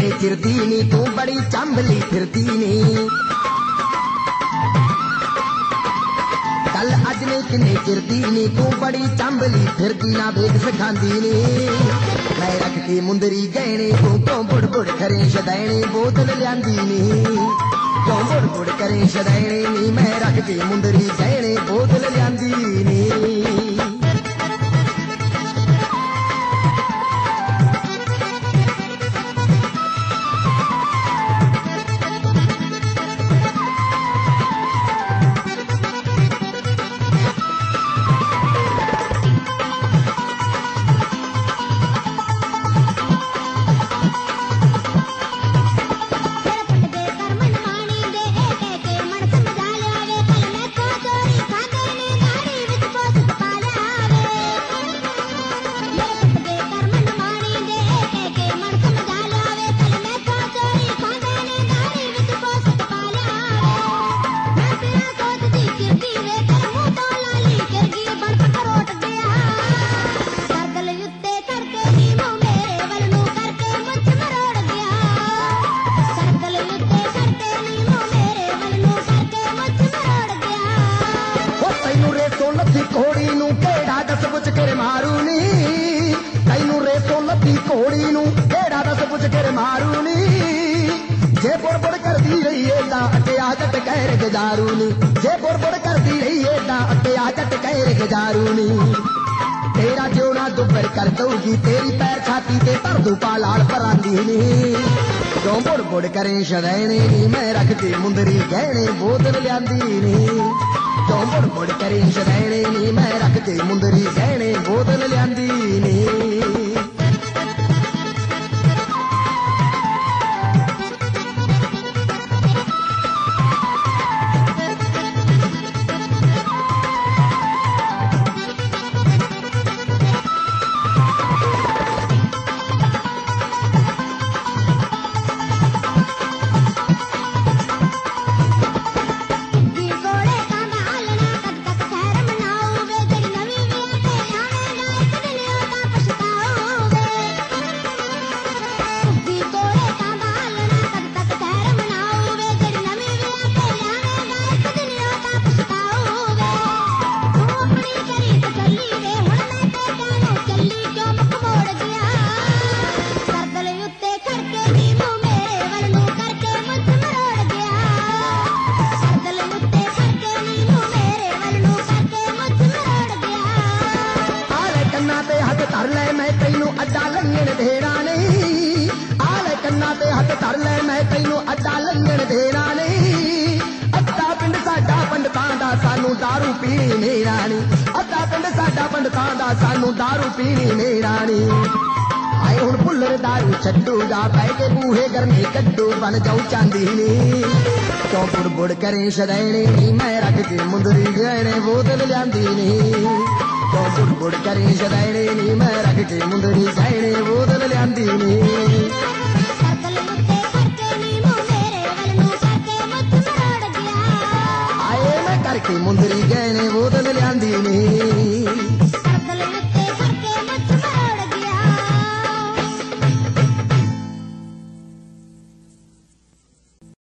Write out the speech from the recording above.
किन्ने चिरदी नी तू बड़ी चंबली फिरदी नी कल अज ने किन्ने चिरदी नी तू बड़ी चंबली फिरदी ना वेख सिखांदी नी मैं रख के मुंदरी गहने तू क्यों बुड़ बुड़ करे शदैने बोतल लियांदी नी क्यों बुड़ बुड़ करे शदैने नी मैं रख के मुंदरी गहने बोतल लियांदी नी घोड़ी नू केड़ा दस पुछ कर मारू नी जे बुड़ बुड़ करदी रही एदा अटिया जट कहर गुजारू नी जे बुड़ बुड़ करदी रही एदा अटिया जट कहर गुजारू नी तेरा जोना दुबर कर दूगी तेरी पैर छाती ते पर दू पालाल परांदी नी क्यों बुड़ बुड़ करे शदैने नी मैं रखती मुंदरी गहने बोतल लियांदी नी क्यों बुड़ बुड़ करे शदैने नी मैं रखती मुंदरी गहने बोतल लियांदी नी दारू पीनी नहीं रानी अद्धा पिंड साडा पंडितां दा सानू दारू पीनी नहीं रानी आए हुण भुल्लर दारू छड्डूगा पै के बूहे गरमी कड्डू बन जाऊं चांदी नी क्यों बुड़ बुड़ करे शदैने नी मैं रख के मुंदरी गहने बोतल लियांदी नी क्यों बुड़ बुड़ करे शदैने नी मैं रख के मुंदरी गहने बोतल लियांदी नी